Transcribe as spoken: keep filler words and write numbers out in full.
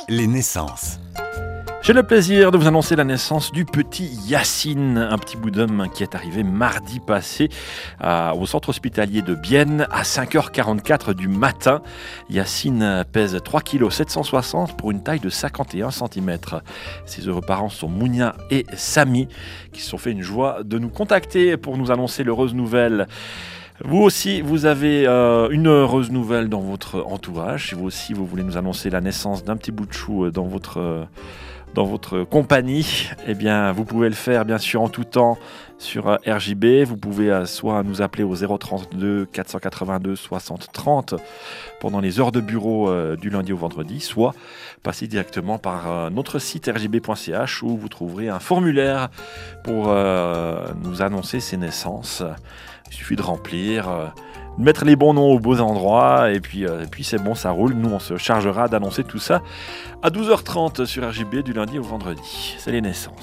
Les naissances. J'ai le plaisir de vous annoncer la naissance du petit Yacine, un petit bout d'homme qui est arrivé mardi passé à- au centre hospitalier de Bienne à cinq heures quarante-quatre du matin. Yacine pèse trois kilos sept cent soixante pour une taille de cinquante et un centimètres. Ses heureux parents sont Mounia et Samy qui se sont fait une joie de nous contacter pour nous annoncer l'heureuse nouvelle. Vous aussi, vous avez euh, une heureuse nouvelle dans votre entourage. Si vous aussi, vous voulez nous annoncer la naissance d'un petit bout de chou euh, dans votre, euh, dans votre compagnie, eh bien, vous pouvez le faire, bien sûr, en tout temps sur euh, R J B. Vous pouvez euh, soit nous appeler au zéro trente-deux quatre cent quatre-vingt-deux soixante trente pendant les heures de bureau euh, du lundi au vendredi, soit passer directement par euh, notre site r j b point c h où vous trouverez un formulaire pour euh, nous annoncer ces naissances. Il suffit de remplir, euh, de mettre les bons noms aux beaux endroits, et puis, euh, et puis c'est bon, ça roule. Nous, on se chargera d'annoncer tout ça à douze heures trente sur R J B du lundi au vendredi. C'est les naissances.